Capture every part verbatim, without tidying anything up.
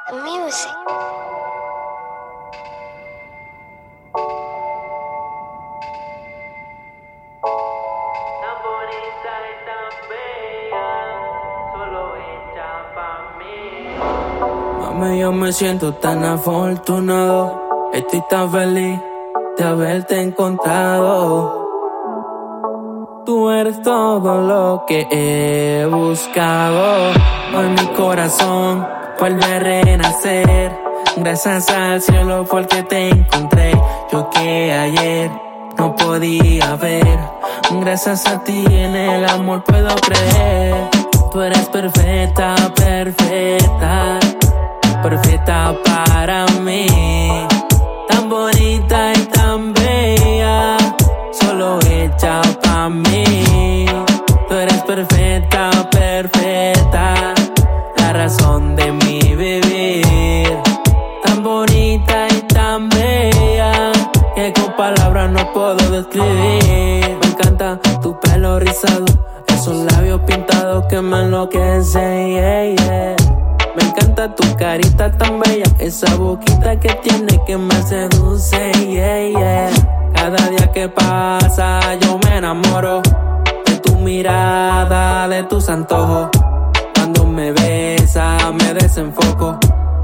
Music. Tan bonita y tan bella, solo hecha pa' mí. Mami, yo me siento tan afortunado. Estoy tan feliz de haberte encontrado. Tú eres todo lo que he buscado. Hoy mi corazón vuelve a renacer. Gracias al cielo porque te encontré. Yo que ayer no podía ver. Gracias a ti en el amor puedo creer. Tú eres perfecta, perfecta, perfecta para mí. Tan bonita y tan bella, solo hecha pa' mí. Tú eres perfecta, perfecta, la razón de mi vivir. Tan bonita y tan bella, que con palabras no puedo describir. Me encanta tu pelo rizado, esos labios pintados que me enloquecen, yeah, yeah. Me encanta tu carita tan bella, esa boquita que tiene que me seduce, yeah, yeah. Cada día que pasa yo me enamoro de tu mirada, de tus antojos. Cuando me besas me desenfoco.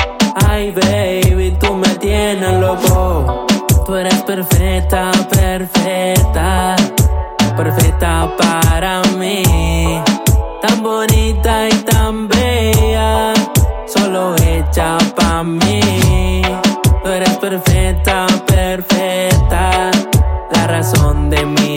Ay, baby, tú me tienes loco. Tú eres perfecta, perfecta, perfecta para mí. Tan bonita y tan bella, solo hecha pa' mí. Tú eres perfecta, perfecta, la razón de mi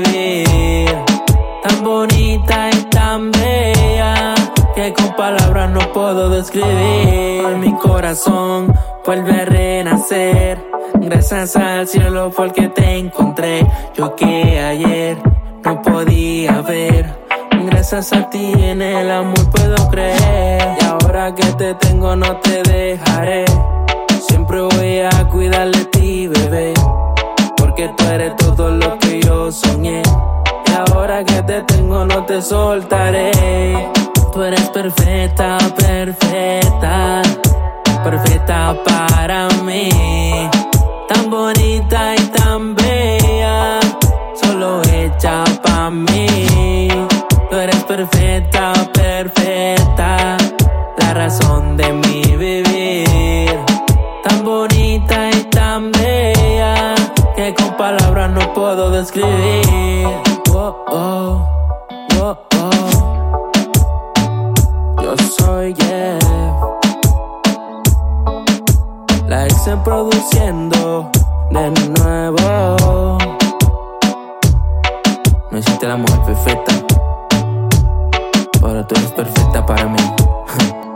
vivir. Tan bonita y tan bella, que con palabras no puedo describir. Mi corazón vuelve a renacer. Gracias al cielo porque te encontré. Yo que ayer no podía ver. Gracias a ti en el amor puedo creer. Y ahora que te tengo no te dejaré. Siempre voy a cuidar de ti, bebé, porque tú eres todo lo que yo soñé. Y ahora que te tengo no te soltaré. Tú eres perfecta, perfecta, perfecta para mí. Tan bonita y tan bella, solo hecha pa' mí. Tú eres perfecta, perfecta, la razón de mi vivir. Tan bonita y tan bella, que con palabras no puedo describir. Oh, oh, oh, oh. Yo soy Jeff, la ex produciendo de nuevo. No existe la mujer perfecta, pero tú eres perfecta para mí.